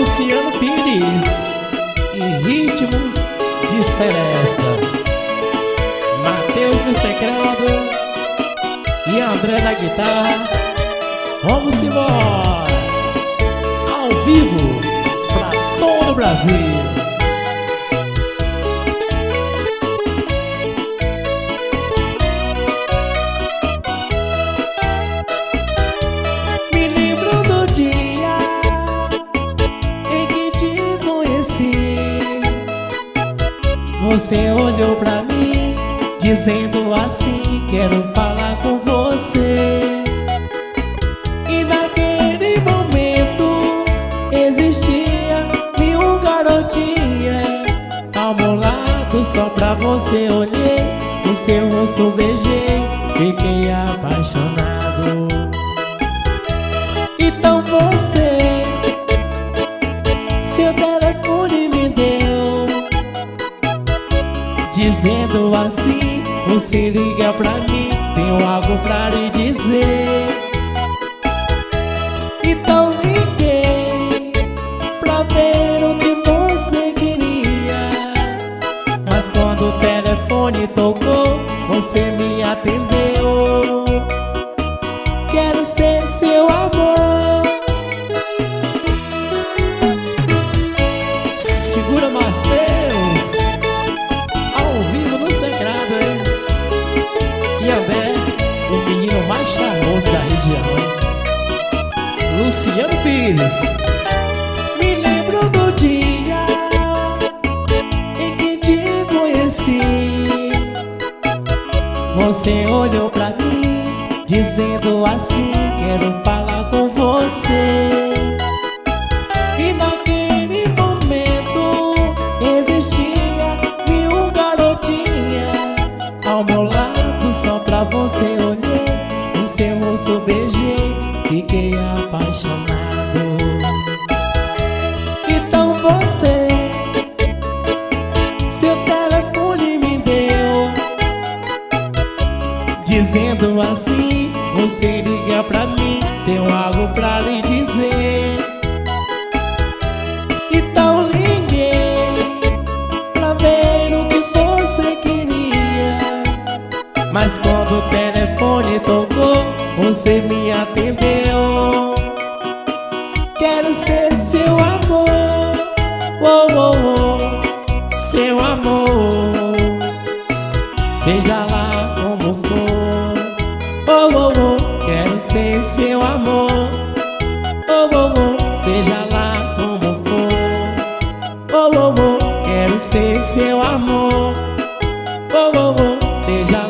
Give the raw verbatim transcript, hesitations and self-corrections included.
Luciano Pires e ritmo de Celesta, Matheus no teclado e André na guitarra. Vamos embora, ao vivo pra todo o Brasil. Você olhou pra mim, dizendo assim: quero falar com você. E naquele momento existia mil garotinha ao meu lado, só pra você olhei, o seu rosto beijei, fiquei apaixonado. Então você, seu telefone me deu, dizendo assim: você liga pra mim, tenho algo pra lhe dizer. Então liguei pra ver o que você queria, mas quando o telefone tocou, você me atendeu. Quero ser seu amor. Segura, Matheus, ao vivo no sagrado, hein? E André, o menino mais charmoso da região, hein? Luciano Pires. Me lembro do dia em que te conheci. Você olhou pra mim, dizendo assim: quero falar com você. E naquele momento existia mil garotinha ao meu lado, só pra você olhei, o seu rosto beijei, fiquei apaixonado. Então você, seu telefone me deu, dizendo assim: você liga pra mim, tenho algo pra lhe dizer. Então liguei pra ver o que você queria, mas quando o telefone tocou, você me atendeu. Quero ser seu amor, oh, oh, oh, seu amor, seja lá como for, oh, oh, oh, quero ser seu amor, oh, oh, oh, seja lá como for, oh, oh, oh, quero ser seu amor, oh, oh, oh, seja